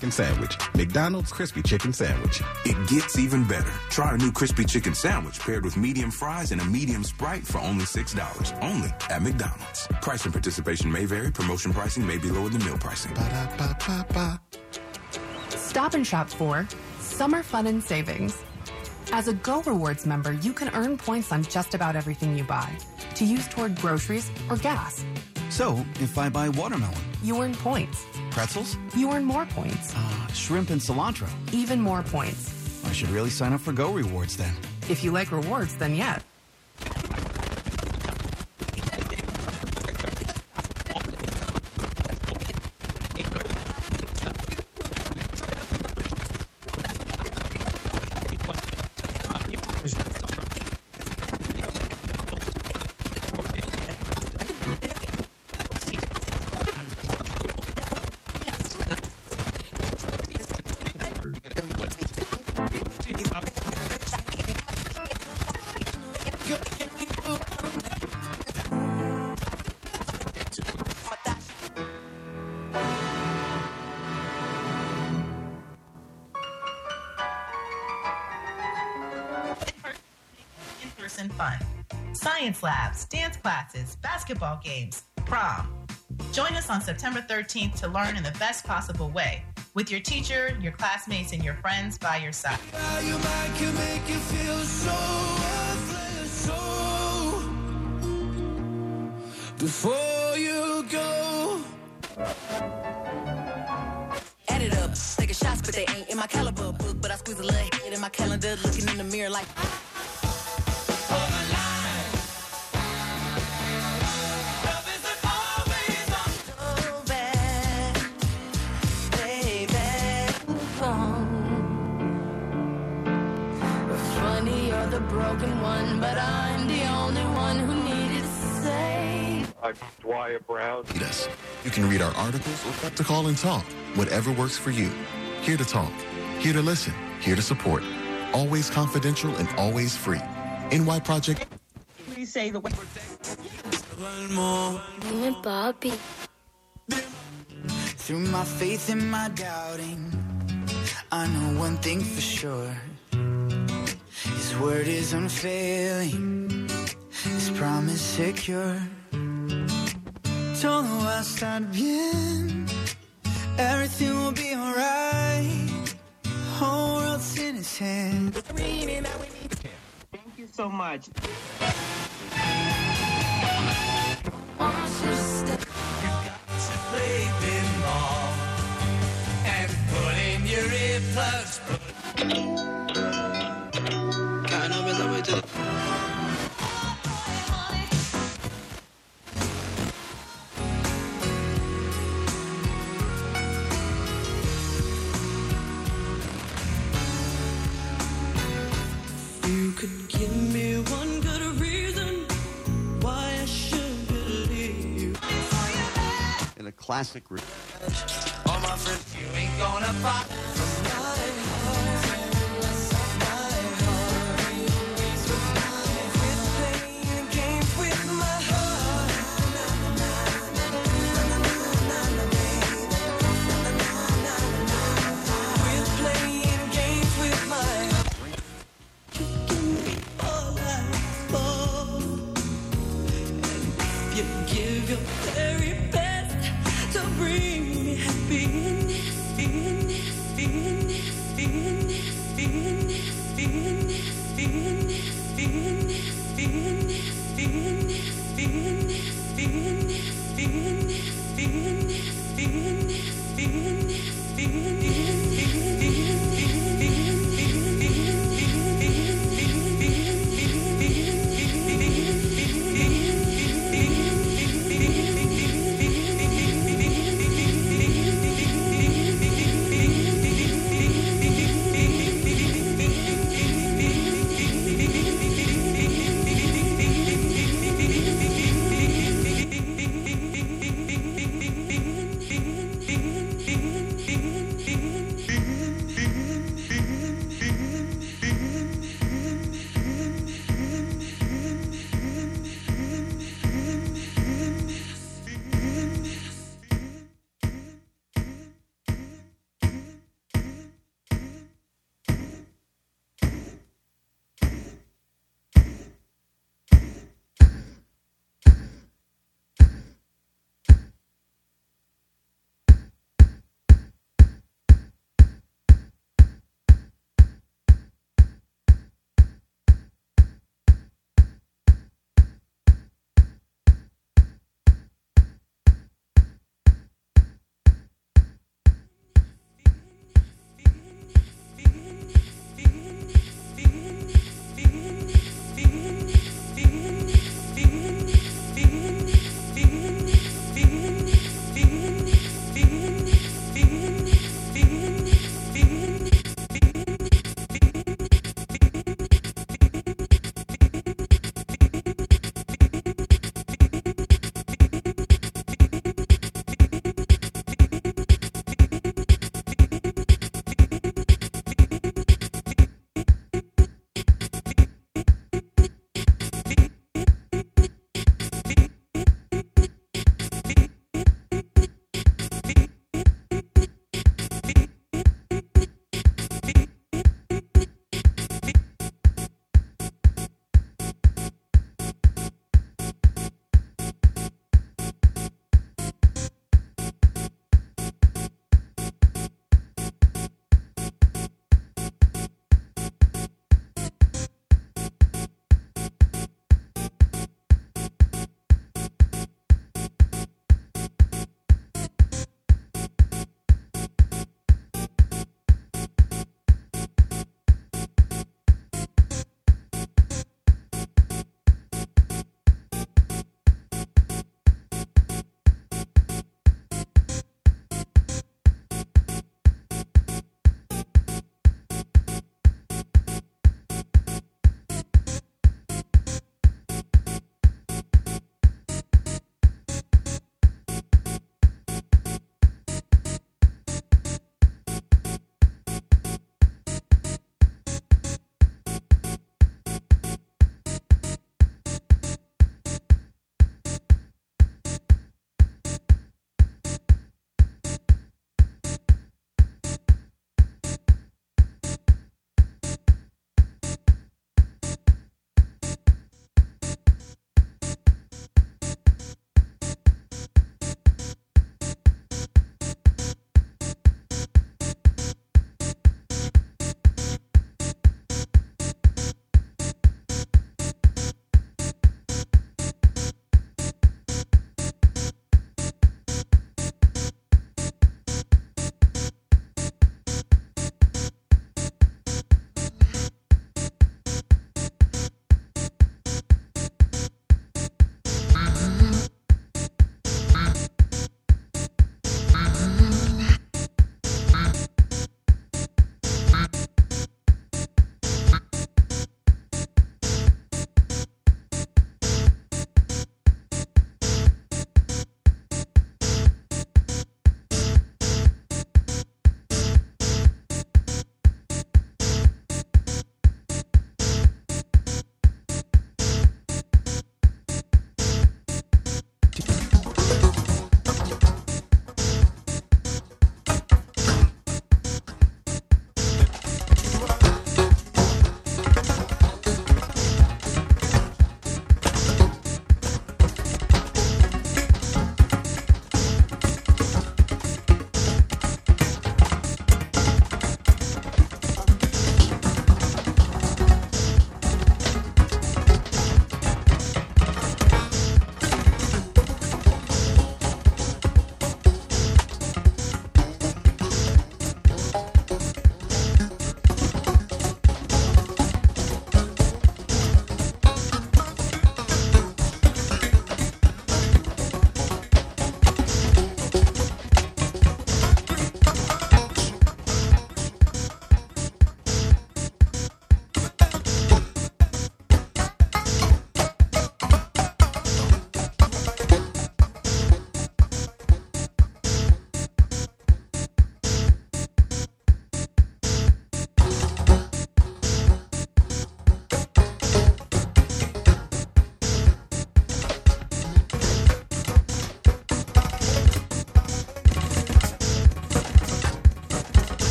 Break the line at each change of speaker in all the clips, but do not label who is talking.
chicken sandwich. McDonald's Crispy Chicken Sandwich.
It gets even better. Try our new crispy chicken sandwich paired with medium fries and a medium Sprite for only $6. Only at McDonald's. Price and participation may vary. Promotion pricing may be lower than meal pricing.
Ba-da-ba-ba-ba.
Stop and shop for summer fun and savings. As a Go Rewards member, you can earn points on just about everything you buy to use toward groceries or gas.
So, if I buy watermelon,
You earn points.
pretzels,
You earn more points.
shrimp and cilantro,
Even more points.
I should really sign up for Go Rewards then.
If you like rewards, then yeah.
In-person fun, science labs, dance classes, basketball games, prom. Join us on September 13th to learn in the best possible way with your teacher, your classmates, and your friends by your side.
Before you go,
add it up, taking shots, but they ain't in my caliber book. But I squeeze a little hit in my calendar, looking in the mirror like.
The broken one, but I'm the only one who needed saved.
I'm Dwyer Brown.
Yes, you can read our articles or to call and talk. Whatever works for you. Here to talk, here to listen, here to support. Always confidential and always free. NY Project.
Please say the word.
one more.
Me and Bobby.
Through my faith and my doubting, I know one thing for sure. His word is unfailing, His promise secure. Todo va a estar bien, everything will be alright. Whole world's in His hands.
Thank you so much.
Play pinball and put in your earplugs. You could give me one good reason why I should believe you.
In a classic group.
All my friends, you ain't gonna fight from my heart. Give your very best to bring me happiness.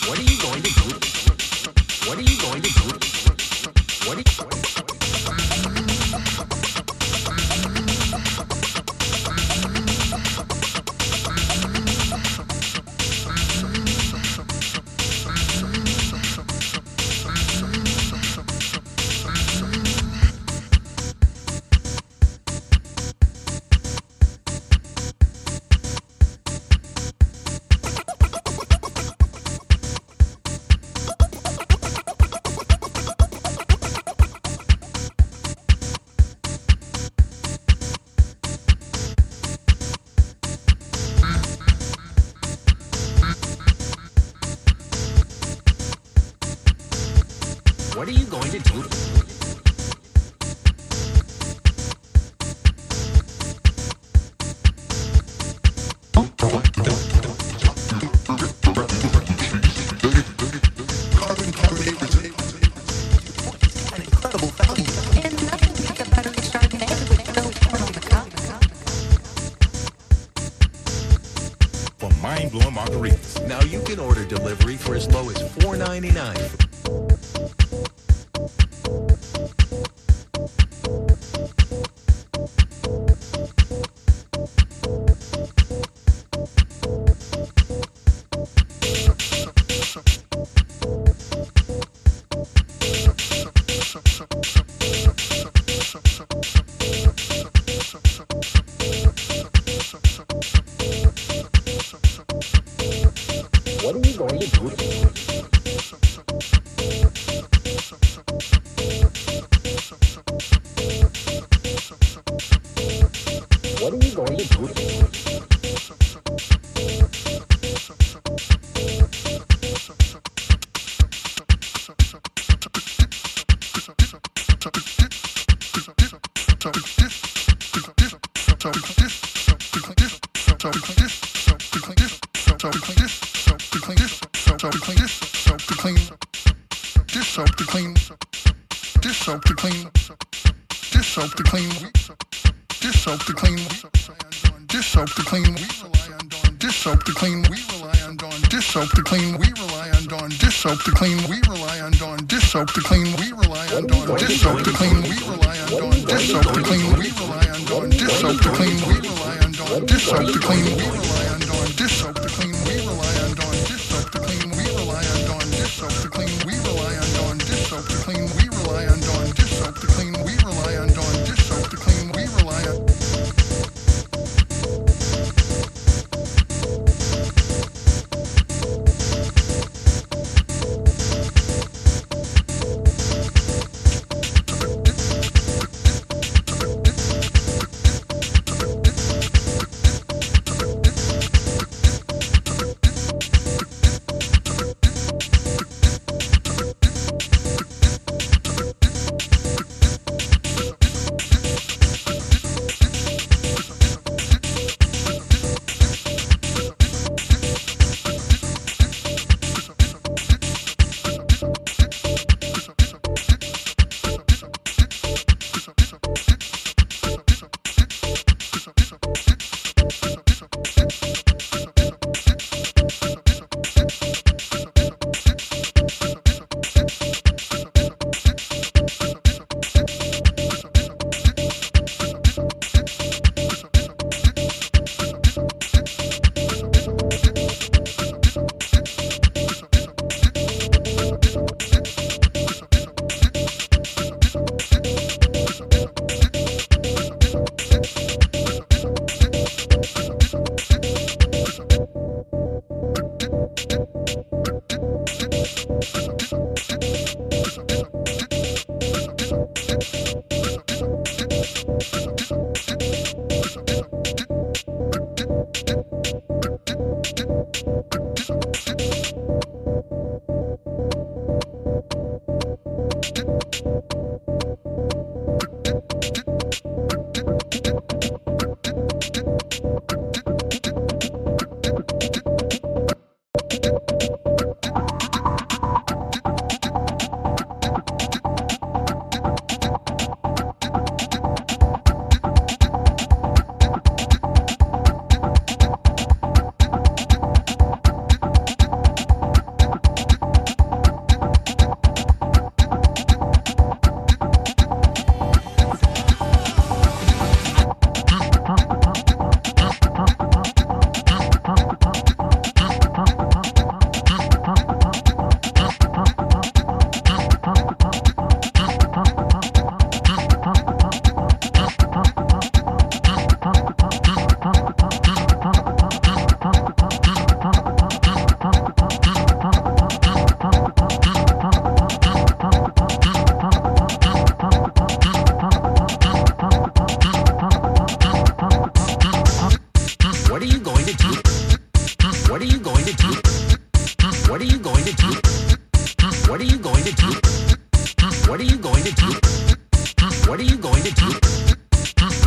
What are you going to do? What are you going to do? What are you going to do?
For mind-blowing margaritas. Now you can order delivery for as low as $4.99.
What are you going to do? What are you going to do?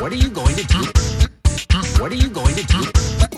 What are you going to do? What are you going to do?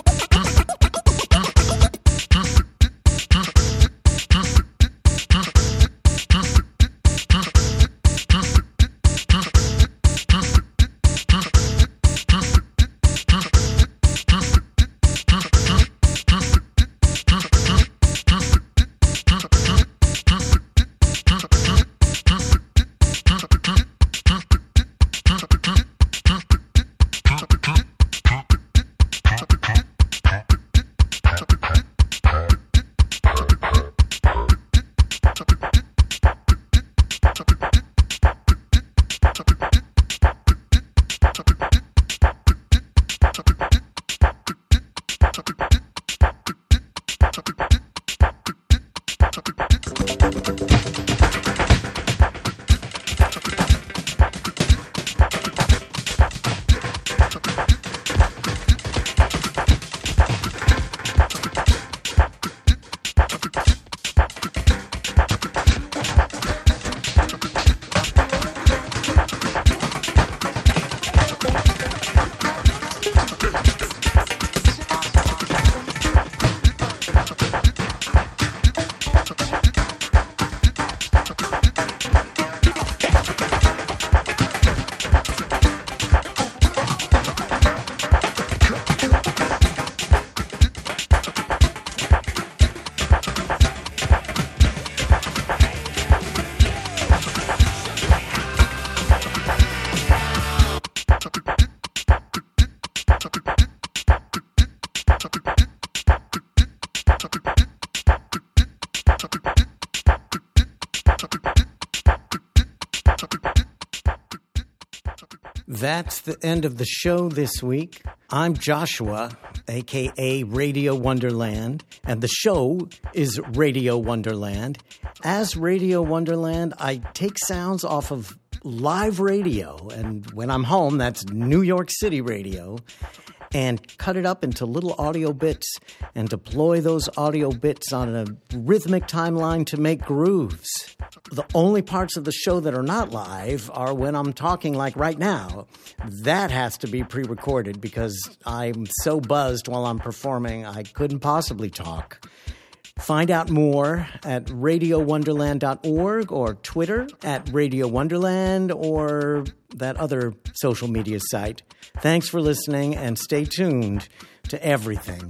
That's the end of the show this week. I'm Joshua, a.k.a. Radio Wonderland, and the show is Radio Wonderland. As Radio Wonderland, I take sounds off of live radio, and when I'm home, that's New York City radio, and cut it up into little audio bits and deploy those audio bits on a rhythmic timeline to make grooves. The only parts of the show that are not live are when I'm talking like right now. That has to be pre-recorded because I'm so buzzed while I'm performing I couldn't possibly talk. Find out more at radiowonderland.org or Twitter at Radio Wonderland or that other social media site. Thanks for listening and stay tuned to everything.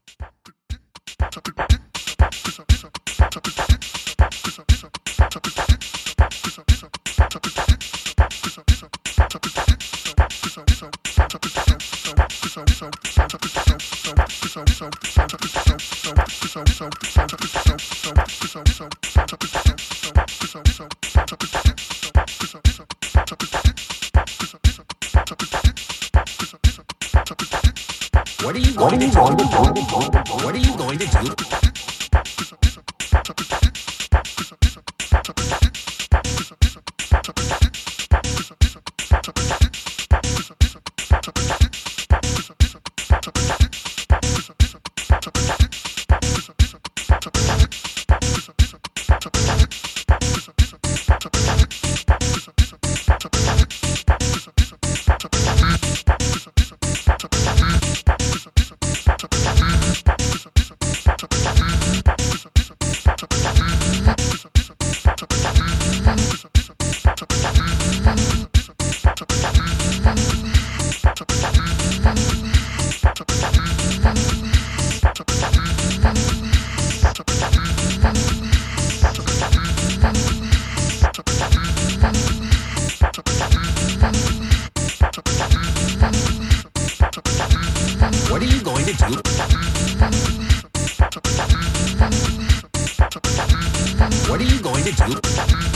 What are you going to do? What are you going to do? What are you going to do? What are you going to do?